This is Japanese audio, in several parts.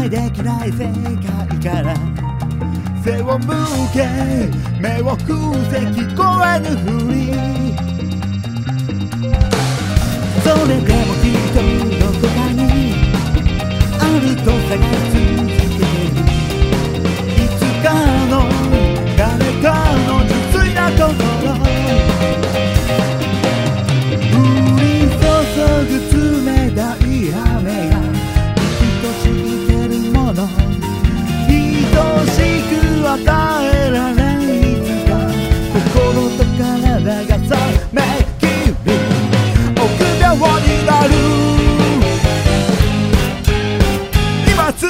解できない世界から背を向け目を伏せ聞こえぬふりそれでもきっとどこかにあると探し続けてるいつかの誰かの純粋な心降り注ぐ冷たい雨が愛しけるもの愛しく与えられいつか心と体が覚めきる臆病になる今すぐ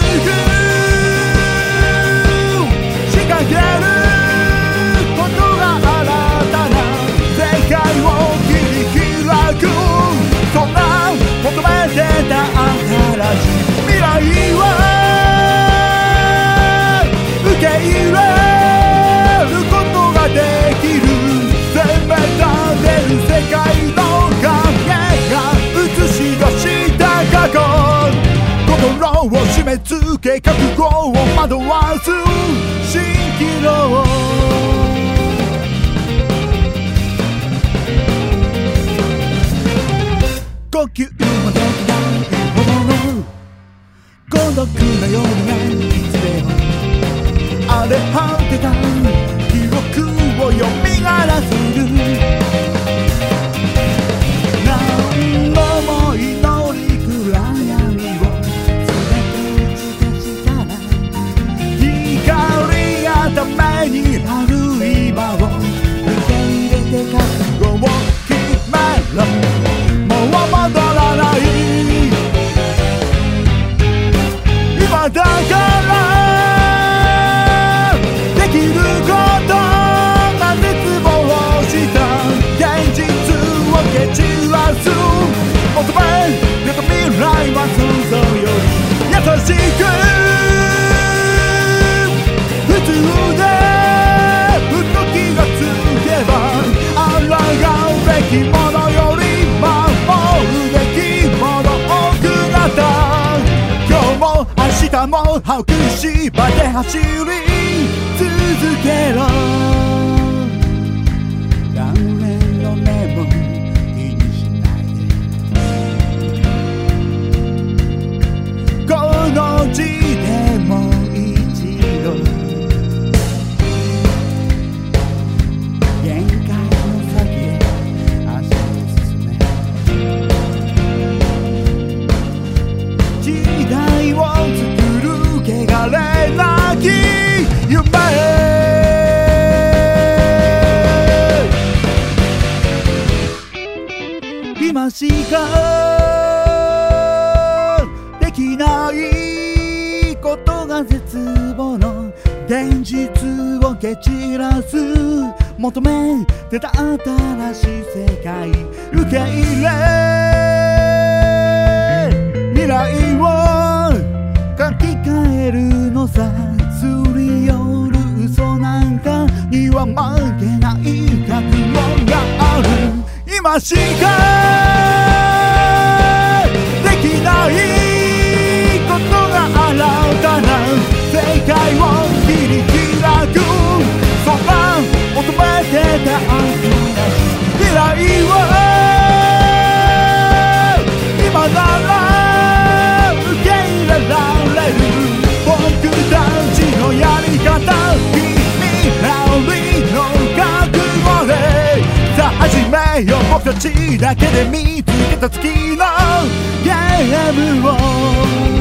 仕掛けることが新たな世界を切り開くそんな求めてた新しい未来は受け入れることができる責め立てる世界の影が映し出した過去心を締め付け覚悟を惑わす蜃気楼呼吸もできないほどの孤独な夜がいつでも荒れ果てた記憶を蘇らせる何度も祈り暗闇を全て打ち消したら光がためにある今を受け入れて覚悟を決めろもう戻らない今だからできることが絶望した現実を蹴散らす求め出た未来は想像より優しく普通で動きがつけば抗うべきものより守るべきもの多くなった今日も明日も歯を食いしばって走り続けろ誰の目も気にしないでこの地でも一度限界の先へ足を進め時代を作る汚れなき夢今しかできないことが絶望の現実を蹴散らす求めてた新しい世界受け入れ未来を書き換えるのさすり寄る嘘なんかには負けない覚悟がある今しかできないことが新たな世界を切り開くそんな求めてた新しい未来は今なら受け入れられる僕たちのやり方君なりの覚悟でさあ始めよう僕たちだけで見つけた月のゲームを